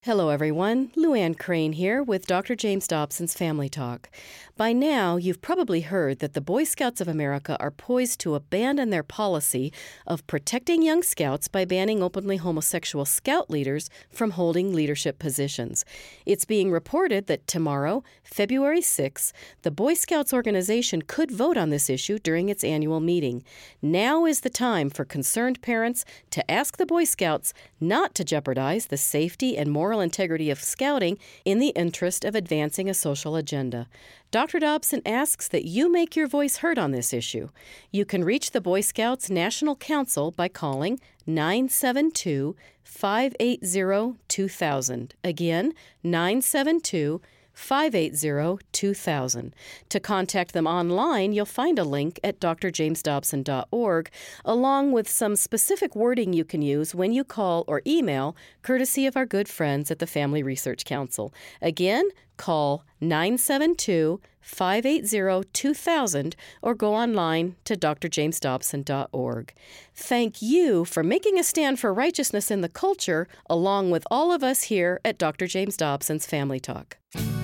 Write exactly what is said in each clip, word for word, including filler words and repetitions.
Hello, everyone. Luann Crane here with Doctor James Dobson's Family Talk. By now, you've probably heard that the Boy Scouts of America are poised to abandon their policy of protecting young scouts by banning openly homosexual scout leaders from holding leadership positions. It's being reported that tomorrow, February sixth, the Boy Scouts organization could vote on this issue during its annual meeting. Now is the time for concerned parents to ask the Boy Scouts not to jeopardize the safety and moral integrity of scouting in the interest of advancing a social agenda. Doctor Dobson asks that you make your voice heard on this issue. You can reach the Boy Scouts National Council by calling nine seven two, five eight zero, two thousand. Again, nine seven two, five eight zero, two thousand. To contact them online, you'll find a link at d r james dobson dot org, along with some specific wording you can use when you call or email, courtesy of our good friends at the Family Research Council. Again, call nine seven two, five eight zero, two thousand or go online to d r james dobson dot org. Thank you for making a stand for righteousness in the culture, along with all of us here at Doctor James Dobson's Family Talk.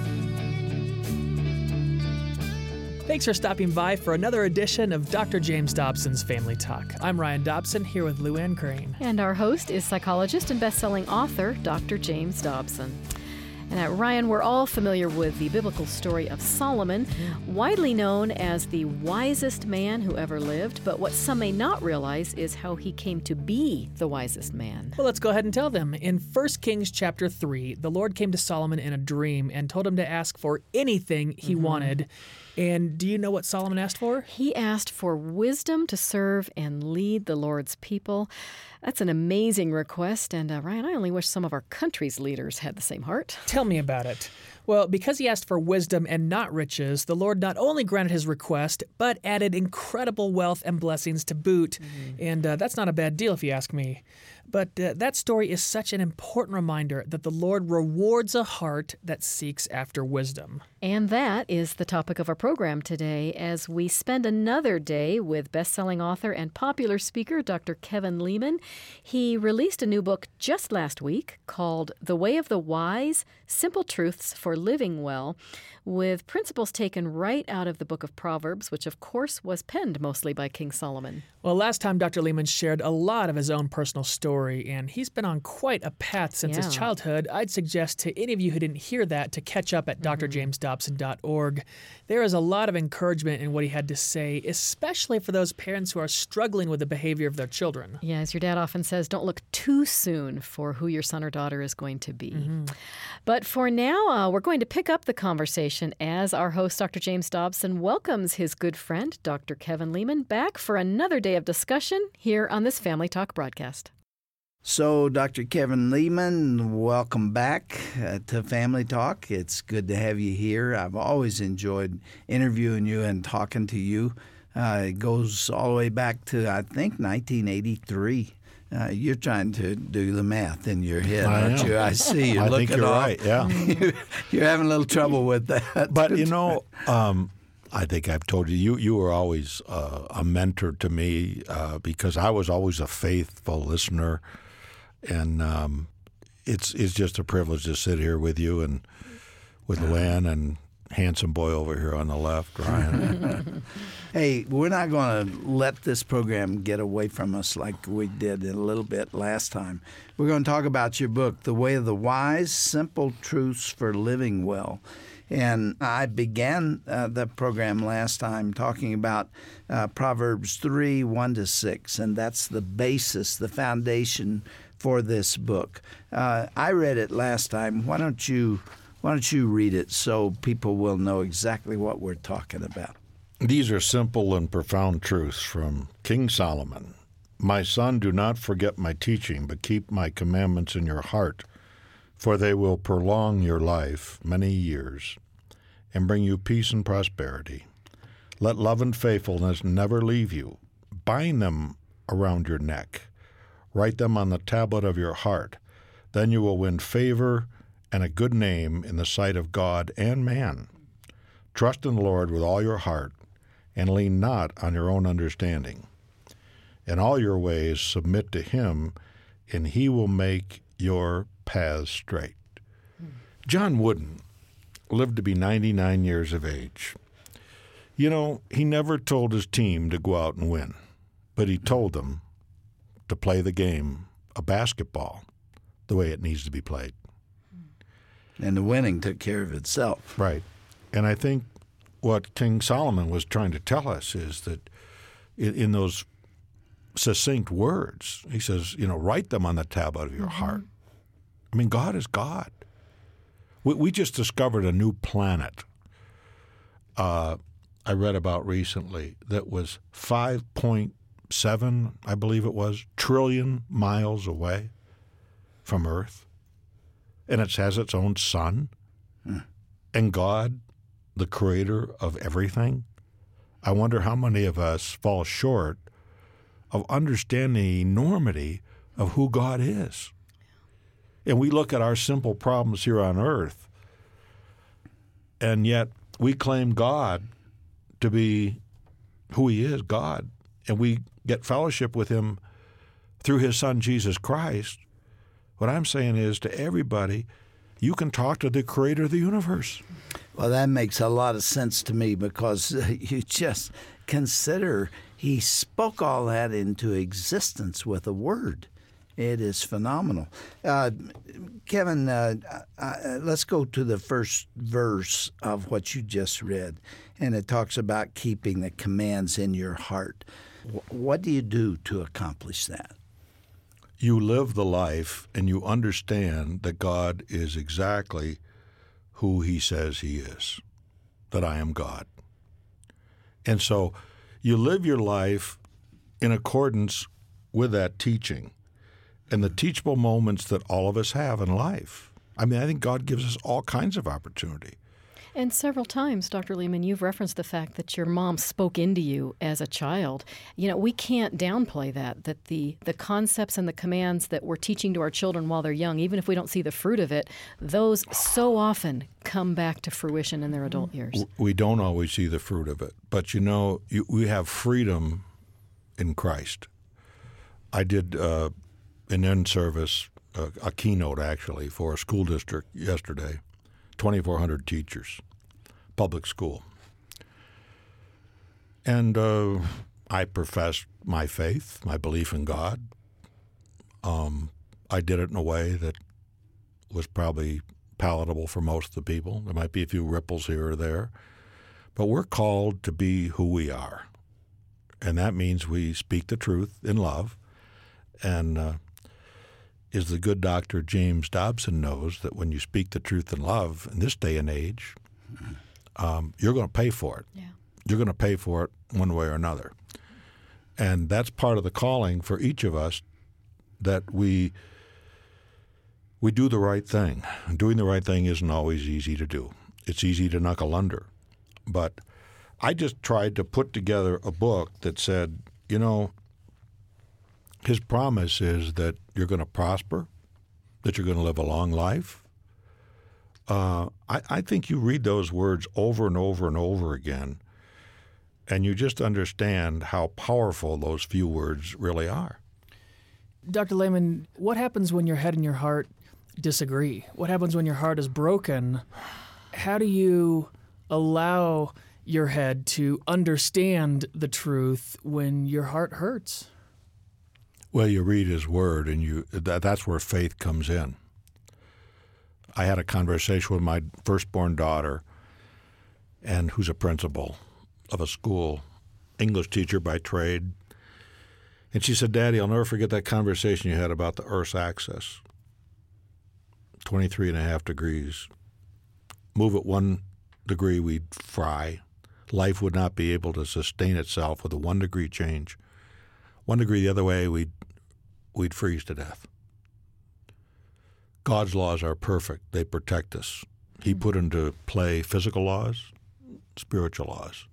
Thanks for stopping by for another edition of Doctor James Dobson's Family Talk. I'm Ryan Dobson, here with Luann Crane. And our host is psychologist and best-selling author, Doctor James Dobson. And uh, Ryan, we're all familiar with the biblical story of Solomon, mm-hmm. widely known as the wisest man who ever lived. But what some may not realize is how he came to be the wisest man. Well, let's go ahead and tell them. In First Kings chapter three, the Lord came to Solomon in a dream and told him to ask for anything he mm-hmm. wanted. And do you know what Solomon asked for? He asked for wisdom to serve and lead the Lord's people. That's an amazing request. And uh, Ryan, I only wish some of our country's leaders had the same heart. Tell me about it. Well, because he asked for wisdom and not riches, the Lord not only granted his request, but added incredible wealth and blessings to boot. Mm-hmm. And uh, that's not a bad deal if you ask me. But uh, that story is such an important reminder that the Lord rewards a heart that seeks after wisdom. And that is the topic of our program today as we spend another day with best-selling author and popular speaker Doctor Kevin Leman. He released a new book just last week called The Way of the Wise, Simple Truths for Living Well, with principles taken right out of the book of Proverbs, which of course was penned mostly by King Solomon. Well, last time Doctor Leman shared a lot of his own personal story, and he's been on quite a path since yeah. his childhood. I'd suggest to any of you who didn't hear that to catch up at mm-hmm. d r james dobson dot org. There is a lot of encouragement in what he had to say, especially for those parents who are struggling with the behavior of their children. Yeah, as your dad often says, don't look too soon for who your son or daughter is going to be. Mm-hmm. But for now, uh, we're going to pick up the conversation as our host, Doctor James Dobson, welcomes his good friend, Doctor Kevin Leman, back for another day of discussion here on this Family Talk broadcast. So, Doctor Kevin Leman, welcome back uh, to Family Talk. It's good to have you here. I've always enjoyed interviewing you and talking to you. Uh, it goes all the way back to, I think, nineteen eighty-three. Uh, you're trying to do the math in your head, I aren't am. you? I see you I looking think you're off. right, yeah. You're having a little trouble with that. But, you know, um, I think I've told you, you, you were always uh, a mentor to me uh, because I was always a faithful listener. And um, it's it's just a privilege to sit here with you and with Luann and handsome boy over here on the left, Ryan. Hey, we're not going to let this program get away from us like we did a little bit last time. We're going to talk about your book, The Way of the Wise, Simple Truths for Living Well. And I began uh, the program last time talking about uh, Proverbs three, one to six, and that's the basis, the foundation for this book. Uh, I read it last time. Why don't you why don't you read it so people will know exactly what we're talking about? These are simple and profound truths from King Solomon. My son, do not forget my teaching, but keep my commandments in your heart, for they will prolong your life many years and bring you peace and prosperity. Let love and faithfulness never leave you. Bind them around your neck. Write them on the tablet of your heart. Then you will win favor and a good name in the sight of God and man. Trust in the Lord with all your heart and lean not on your own understanding. In all your ways submit to him, and he will make your paths straight. John Wooden lived to be ninety-nine years of age. You know, he never told his team to go out and win, but he told them to play the game of basketball the way it needs to be played. And the winning took care of itself. Right. And I think what King Solomon was trying to tell us is that in, in those succinct words, he says, you know, write them on the tablet of your mm-hmm. heart. I mean, God is God. We, we just discovered a new planet uh, I read about recently that was five point seven, I believe it was, trillion miles away from Earth. And it has its own sun. Hmm. And God, the creator of everything, I wonder how many of us fall short of understanding the enormity of who God is. And we look at our simple problems here on earth, and yet we claim God to be who he is, God, and we get fellowship with him through his son, Jesus Christ. What I'm saying is to everybody, you can talk to the creator of the universe. Well, that makes a lot of sense to me because you just consider he spoke all that into existence with a word. It is phenomenal. Uh, Kevin, uh, uh, let's go to the first verse of what you just read, and it talks about keeping the commands in your heart. W- what do you do to accomplish that? You live the life and you understand that God is exactly who he says he is, that I am God. And so you live your life in accordance with that teaching and the teachable moments that all of us have in life. I mean, I think God gives us all kinds of opportunity. And several times, Doctor Leman, you've referenced the fact that your mom spoke into you as a child. You know, we can't downplay that, that the, the concepts and the commands that we're teaching to our children while they're young, even if we don't see the fruit of it, those so often come back to fruition in their adult years. We don't always see the fruit of it. But, you know, you, we have freedom in Christ. I did uh, an in-service, uh, a keynote actually, for a school district yesterday, twenty-four hundred teachers. Public school. And uh, I professed my faith, my belief in God. Um, I did it in a way that was probably palatable for most of the people. There might be a few ripples here or there. But we're called to be who we are. And that means we speak the truth in love. And uh, as the good Doctor James Dobson knows, that when you speak the truth in love in this day and age, mm-hmm. Um, you're going to pay for it. Yeah. You're going to pay for it one way or another. And that's part of the calling for each of us, that we we do the right thing. And doing the right thing isn't always easy to do. It's easy to knuckle under. But I just tried to put together a book that said, you know, his promise is that you're going to prosper, that you're going to live a long life. Uh, I, I think you read those words over and over and over again, and you just understand how powerful those few words really are. Doctor Lehman, what happens when your head and your heart disagree? What happens when your heart is broken? How do you allow your head to understand the truth when your heart hurts? Well, you read his word, and you that, that's where faith comes in. I had a conversation with my firstborn daughter, and who's a principal of a school, English teacher by trade. And she said, Daddy, I'll never forget that conversation you had about the Earth's axis. twenty-three and a half degrees. Move it one degree, we'd fry. Life would not be able to sustain itself with a one degree change. One degree the other way, we'd, we'd freeze to death. God's laws are perfect. They protect us. He put into play physical laws, spiritual laws.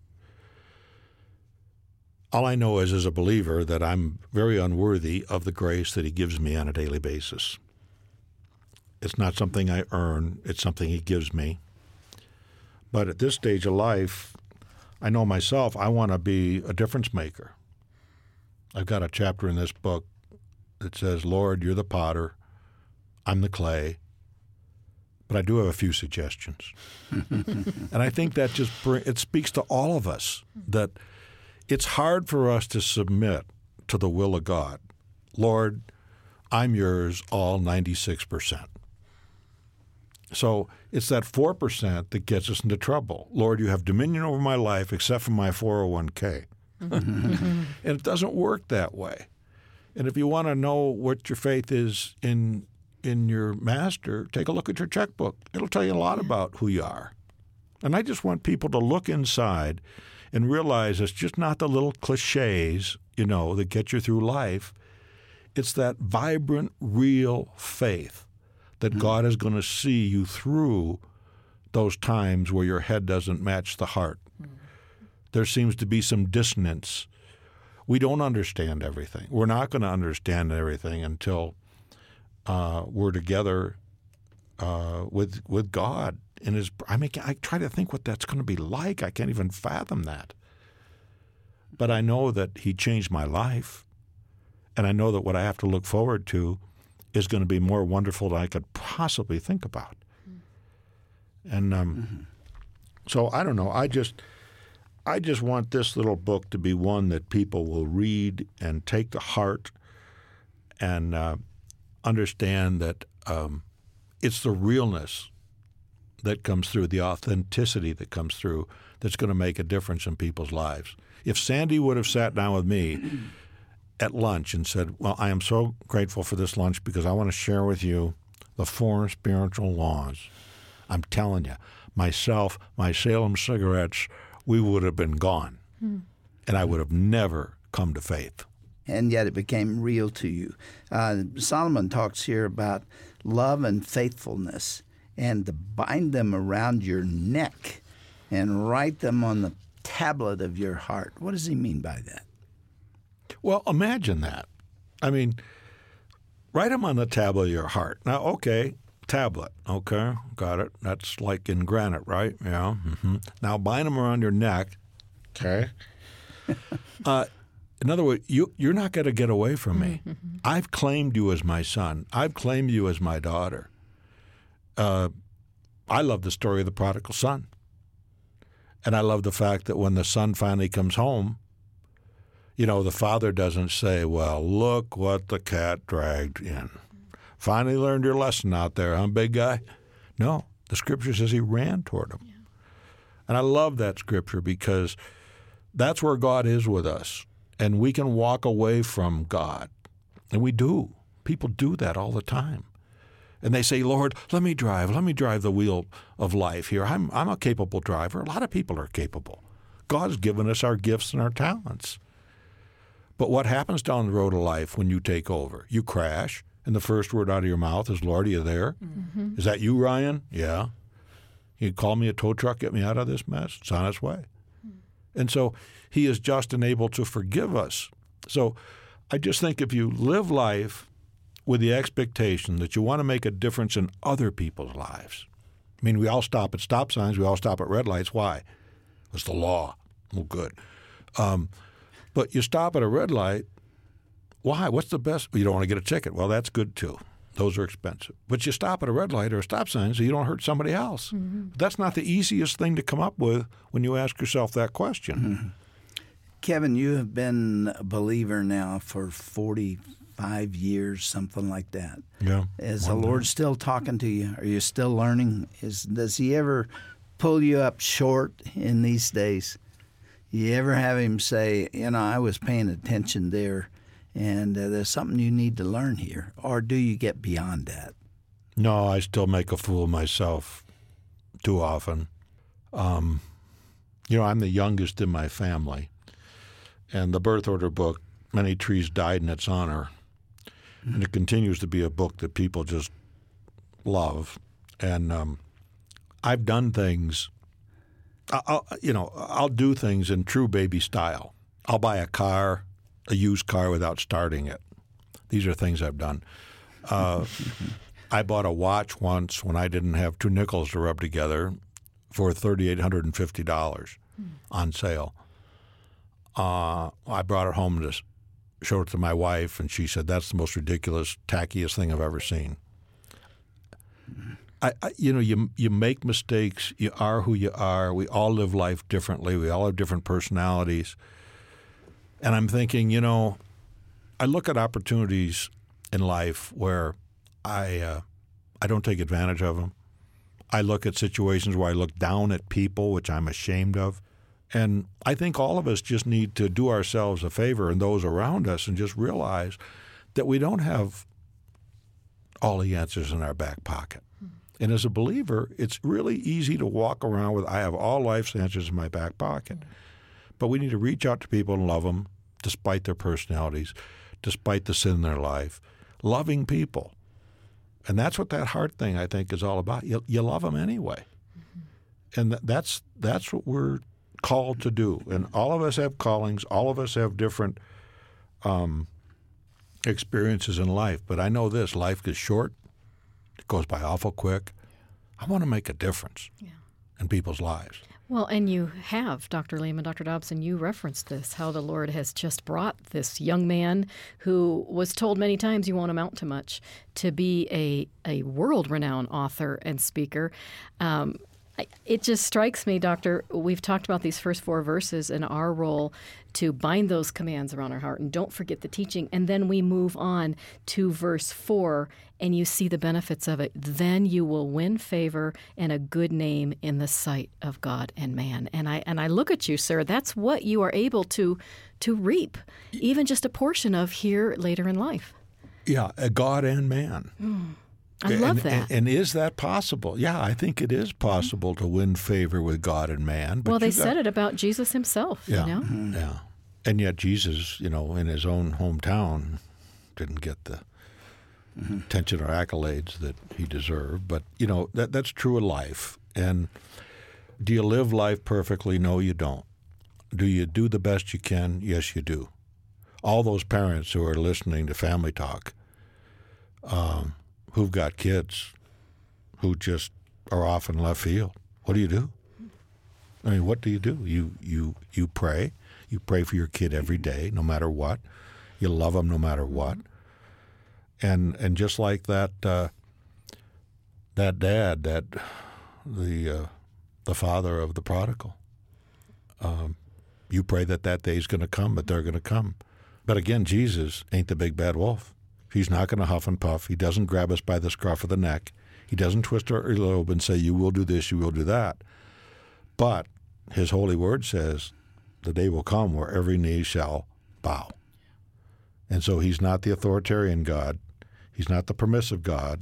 All I know is, as a believer, that I'm very unworthy of the grace that he gives me on a daily basis. It's not something I earn. It's something he gives me. But at this stage of life, I know myself, I want to be a difference maker. I've got a chapter in this book that says, Lord, you're the potter. I'm the clay, but but I do have a few suggestions. And I think that just bring, it speaks to all of us that it's hard for us to submit to the will of God. Lord, I'm yours all ninety-six percent. So it's that four percent that gets us into trouble. Lord, you have dominion over my life except for my four oh one k. And it doesn't work that way. And if you want to know what your faith is in in your master, take a look at your checkbook. It'll tell you a lot about who you are. And I just want people to look inside and realize it's just not the little cliches, you know, that get you through life. It's that vibrant, real faith that mm-hmm. God is going to see you through those times where your head doesn't match the heart. Mm-hmm. There seems to be some dissonance. We don't understand everything. We're not going to understand everything until uh, we're together uh, with with God. In His, I mean, I try to think what that's going to be like. I can't even fathom that. But I know that He changed my life, and I know that what I have to look forward to is going to be more wonderful than I could possibly think about. Mm-hmm. And um, mm-hmm. so I don't know. I just. I just want this little book to be one that people will read and take to heart and uh, understand that um, it's the realness that comes through, the authenticity that comes through that's going to make a difference in people's lives. If Sandy would have sat down with me at lunch and said, well, I am so grateful for this lunch because I want to share with you the four spiritual laws. I'm telling you, myself, my Salem cigarettes, we would have been gone, hmm. and I would have never come to faith. And yet it became real to you. Uh, Solomon talks here about love and faithfulness, and to bind them around your neck and write them on the tablet of your heart. What does he mean by that? Well, imagine that. I mean, write them on the tablet of your heart. Now, okay. Tablet, okay, got it. That's like in granite, right? Yeah. Mm-hmm. Now bind them around your neck, okay. uh, in other words, you you're not going to get away from me. Mm-hmm. I've claimed you as my son. I've claimed you as my daughter. Uh, I love the story of the prodigal son, and I love the fact that when the son finally comes home, you know, the father doesn't say, "Well, look what the cat dragged in." Finally learned your lesson out there, huh, big guy? No, the Scripture says he ran toward him. Yeah. And I love that Scripture because that's where God is with us. And we can walk away from God. And we do. People do that all the time. And they say, Lord, let me drive. Let me drive the wheel of life here. I'm, I'm a capable driver. A lot of people are capable. God's given us our gifts and our talents. But what happens down the road of life when you take over? You crash. And the first word out of your mouth is, Lord, are you there? Mm-hmm. Is that you, Ryan? Yeah. You call me a tow truck, get me out of this mess? It's on its way. Mm-hmm. And so he is just and able to forgive us. So I just think if you live life with the expectation that you want to make a difference in other people's lives. I mean, we all stop at stop signs. We all stop at red lights. Why? It's the law. Well, good. Um, but you stop at a red light. Why? What's the best? You don't want to get a ticket. Well, that's good too. Those are expensive. But you stop at a red light or a stop sign so you don't hurt somebody else. Mm-hmm. But that's not the easiest thing to come up with when you ask yourself that question. Mm-hmm. Kevin, you have been a believer now for forty-five years, something like that. Yeah. Is the Lord still talking to you? Are you still learning? Is Does he ever pull you up short in these days? You ever have him say, you know, I was paying attention there, and uh, there's something you need to learn here? Or do you get beyond that? No, I still make a fool of myself too often. Um, you know, I'm the youngest in my family. And the birth order book, Many Trees Died in Its Honor. Mm-hmm. And it continues to be a book that people just love. And um, I've done things, I'll, you know, I'll do things in true baby style. I'll buy a car, a used car without starting it. These are things I've done. Uh, I bought a watch once when I didn't have two nickels to rub together for three thousand eight hundred fifty dollars mm. on sale. Uh, I brought it home to show it to my wife, and she said, that's the most ridiculous, tackiest thing I've ever seen. I, I, you know, you you make mistakes. You are who you are. We all live life differently. We all have different personalities. And I'm thinking, you know, I look at opportunities in life where I uh, I don't take advantage of them. I look at situations where I look down at people, which I'm ashamed of. And I think all of us just need to do ourselves a favor and those around us and just realize that we don't have all the answers in our back pocket. And as a believer, it's really easy to walk around with, I have all life's answers in my back pocket. But we need to reach out to people and love them despite their personalities, despite the sin in their life. Loving people. And that's what that heart thing, I think, is all about. You, you love them anyway. Mm-hmm. And th- that's that's what we're called to do. And all of us have callings. All of us have different um, experiences in life. But I know this, life is short. It goes by awful quick. I want to make a difference yeah. in people's lives. Well, and you have, Doctor Lehman, Doctor Dobson, you referenced this, how the Lord has just brought this young man who was told many times you won't amount to much to be a, a world-renowned author and speaker. Um, It just strikes me, Doctor, we've talked about these first four verses and our role to bind those commands around our heart and don't forget the teaching. And then we move on to verse four and you see the benefits of it. Then you will win favor and a good name in the sight of God and man. And I and I look at you, sir, that's what you are able to to reap, even just a portion of here later in life. Yeah, God and man. Mm. I love and, that. And, and is that possible? Yeah, I think it is possible to win favor with God and man. But well, they got, said it about Jesus himself, yeah, you know? Mm-hmm. Yeah. And yet Jesus, you know, in his own hometown, didn't get the mm-hmm. attention or accolades that he deserved. But, you know, that that's true of life. And do you live life perfectly? No, you don't. Do you do the best you can? Yes, you do. All those parents who are listening to Family Talk, um, who've got kids who just are off in left field. What do you do? I mean, what do you do? You you you pray. You pray for your kid every day, no matter what. You love them no matter what. And and just like that uh, that dad, that the uh, the father of the prodigal, um, you pray that that day's going to come, but they're going to come. But again, Jesus ain't the big bad wolf. He's not going to huff and puff. He doesn't grab us by the scruff of the neck. He doesn't twist our earlobe and say, you will do this, you will do that. But his holy word says the day will come where every knee shall bow. And so he's not the authoritarian God. He's not the permissive God.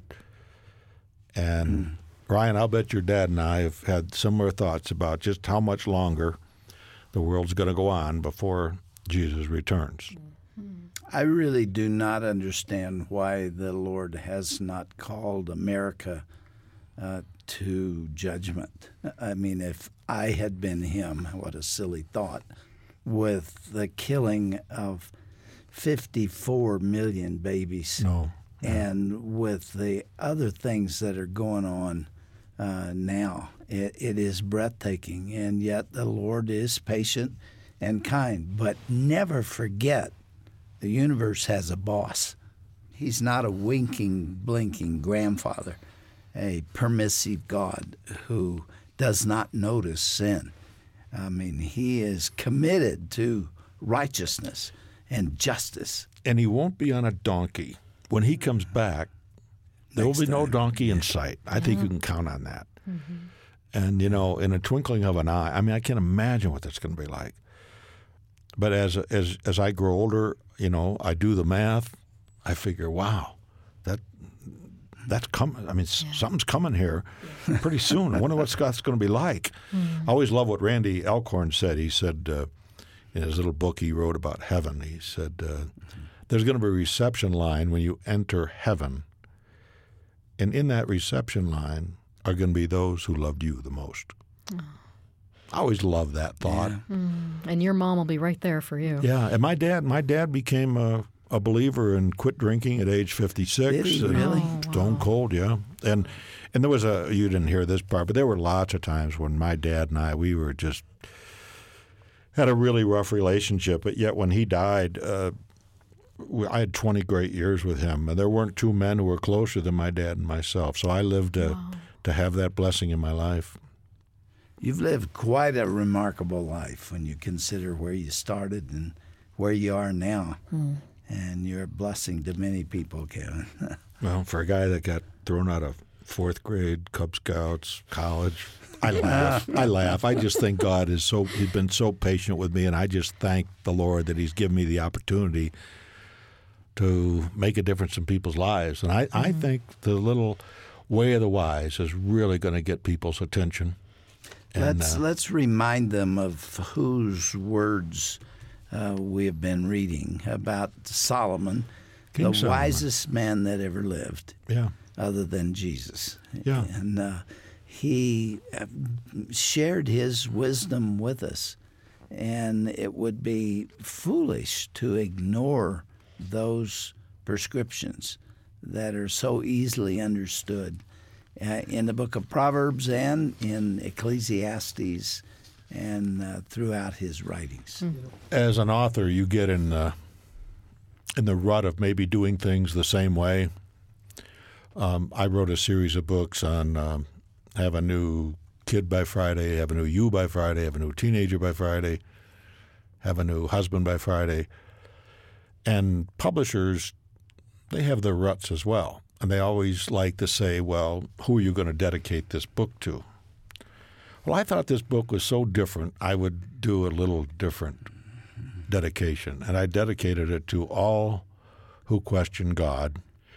And mm. Ryan, I'll bet your dad and I have had similar thoughts about just how much longer the world's going to go on before Jesus returns. Mm. I really do not understand why the Lord has not called America uh, to judgment. I mean, if I had been him, what a silly thought, with the killing of fifty-four million babies no. and with the other things that are going on uh, now. It, it is breathtaking, and yet the Lord is patient and kind. But never forget, the universe has a boss. He's not a winking, blinking grandfather, a permissive God who does not notice sin. I mean, he is committed to righteousness and justice. And he won't be on a donkey. When he comes back, there will be no donkey in sight. I think you can count on that. Mm-hmm. And, you know, in a twinkling of an eye, I mean, I can't imagine what that's going to be like. But as as as I grow older, you know, I do the math. I figure, wow, that that's coming. I mean, yeah. something's coming here pretty soon. I wonder what Scott's going to be like. Mm. I always love what Randy Alcorn said. He said uh, in his little book he wrote about heaven, he said, uh, mm-hmm. there's going to be a reception line when you enter heaven. And in that reception line are going to be those who loved you the most. Oh. I always loved that thought. Yeah. Mm. And your mom will be right there for you. Yeah, and my dad, my dad became a, a believer and quit drinking at age fifty-six. Did he really? Oh, wow. Stone cold, yeah. And and there was a, you didn't hear this part, but there were lots of times when my dad and I, we were just, had a really rough relationship. But yet when he died, uh, I had twenty great years with him. And there weren't two men who were closer than my dad and myself. So I lived a wow. to have that blessing in my life. You've lived quite a remarkable life when you consider where you started and where you are now. Mm. And you're a blessing to many people, Kevin. Well, for a guy that got thrown out of fourth grade, Cub Scouts, college, I laugh. I laugh. I just think God is so, he's been so patient with me, and I just thank the Lord that he's given me the opportunity to make a difference in people's lives. And I, mm-hmm. I think the little Way of the Wise is really going to get people's attention. And, let's, uh, let's remind them of whose words uh, we have been reading about Solomon, King the Solomon. wisest man that ever lived, yeah. other than Jesus. Yeah. And uh, he shared his wisdom with us, and it would be foolish to ignore those prescriptions that are so easily understood uh, in the book of Proverbs and in Ecclesiastes and uh, throughout his writings. As an author, you get in the, in the rut of maybe doing things the same way. Um, I wrote a series of books on um, have a new kid by Friday, have a new you by Friday, have a new teenager by Friday, have a new husband by Friday. And publishers, they have their ruts as well. And they always like to say, well, who are you going to dedicate this book to? Well, I thought this book was so different, I would do a little different dedication. And I dedicated it to all who question God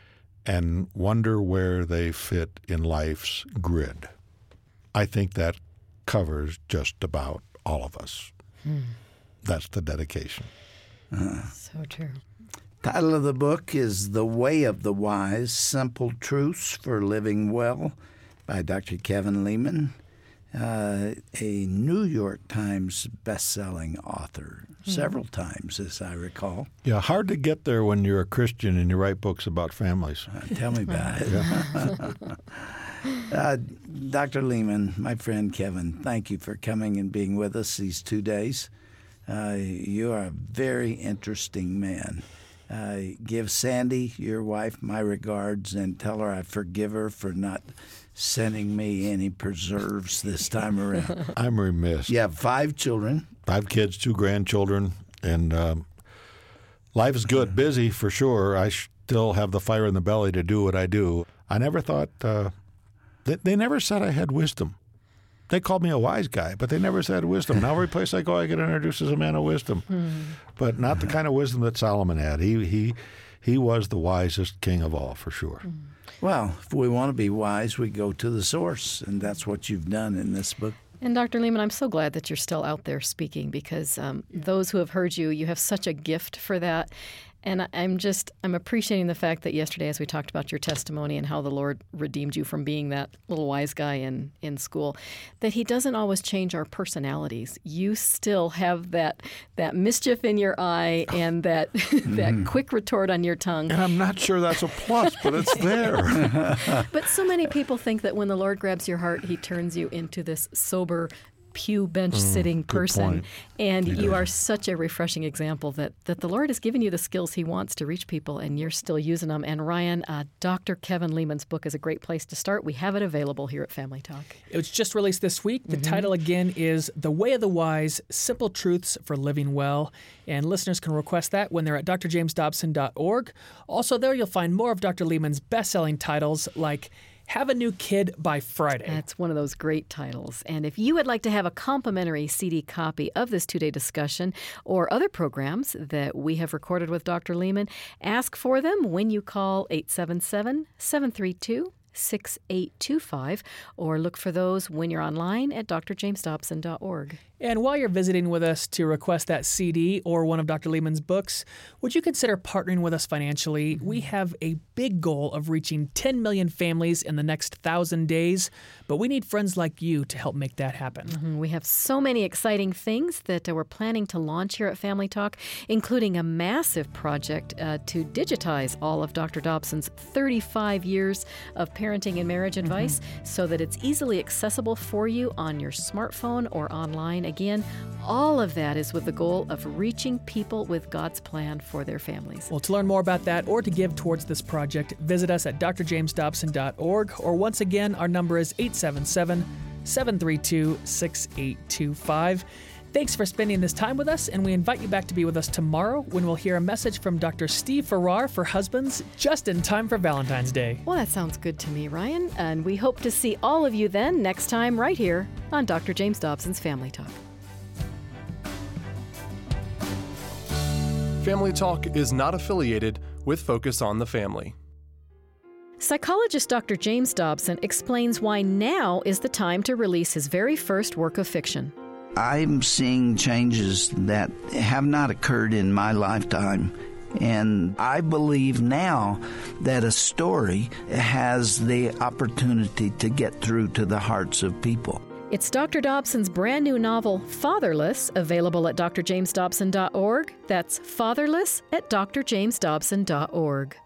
and wonder where they fit in life's grid. I think that covers just about all of us. Hmm. That's the dedication. Uh, so true. Title of the book is The Way of the Wise, Simple Truths for Living Well by Doctor Kevin Leman, uh, a New York Times best-selling author, mm. several times, as I recall. Yeah, hard to get there when you're a Christian and you write books about families. Uh, tell me about it. uh, Doctor Leman, my friend Kevin, thank you for coming and being with us these two days. Uh, you are a very interesting man. Uh, give Sandy, your wife, my regards, and tell her I forgive her for not sending me any preserves this time around. I'm remiss. You have five children. Five kids, two grandchildren, and um, life is good. Busy, for sure. I still have the fire in the belly to do what I do. I never thought uh, – they, they never said I had wisdom. They called me a wise guy, but they never said wisdom. Now every place I go, I get introduced as a man of wisdom, mm. but not the kind of wisdom that Solomon had. He he he was the wisest king of all, for sure. Mm. Well, if we want to be wise, we go to the source, and that's what you've done in this book. And Doctor Leman, I'm so glad that you're still out there speaking, because um, those who have heard you, you have such a gift for that. And I'm just, I'm appreciating the fact that yesterday, as we talked about your testimony and how the Lord redeemed you from being that little wise guy in, in school, that he doesn't always change our personalities. You still have that that mischief in your eye and that that mm. quick retort on your tongue. And I'm not sure that's a plus, but it's there. But so many people think that when the Lord grabs your heart, he turns you into this sober, pew bench sitting mm, person, point. And he you does. are such a refreshing example that, that the Lord has given you the skills he wants to reach people, and you're still using them. And Ryan, uh, Doctor Kevin Leman's book is a great place to start. We have it available here at Family Talk. It was just released this week. The mm-hmm. title again is The Way of the Wise, Simple Truths for Living Well. And listeners can request that when they're at d r james dobson dot org. Also there you'll find more of Doctor Leman's best-selling titles like Have a New Kid by Friday. That's one of those great titles. And if you would like to have a complimentary C D copy of this two-day discussion or other programs that we have recorded with Doctor Leman, ask for them when you call eight seven seven, seven three two, six eight two five or look for those when you're online at d r james dobson dot org. And while you're visiting with us to request that C D or one of Doctor Leman's books, would you consider partnering with us financially? We have a big goal of reaching ten million families in the next thousand days, but we need friends like you to help make that happen. Mm-hmm. We have so many exciting things that uh, we're planning to launch here at Family Talk, including a massive project uh, to digitize all of Doctor Dobson's thirty-five years of parenting parenting and marriage advice mm-hmm. so that it's easily accessible for you on your smartphone or online. Again, all of that is with the goal of reaching people with God's plan for their families. Well, to learn more about that or to give towards this project, visit us at d r james dobson dot org, or once again, our number is eight seven seven, seven three two, six eight two five. Thanks for spending this time with us, and we invite you back to be with us tomorrow when we'll hear a message from Doctor Steve Farrar for husbands just in time for Valentine's Day. Well, that sounds good to me, Ryan, and we hope to see all of you then next time right here on Doctor James Dobson's Family Talk. Family Talk is not affiliated with Focus on the Family. Psychologist Doctor James Dobson explains why now is the time to release his very first work of fiction. I'm seeing changes that have not occurred in my lifetime. And I believe now that a story has the opportunity to get through to the hearts of people. It's Doctor Dobson's brand new novel, Fatherless, available at d r james dobson dot org. That's Fatherless at d r james dobson dot org.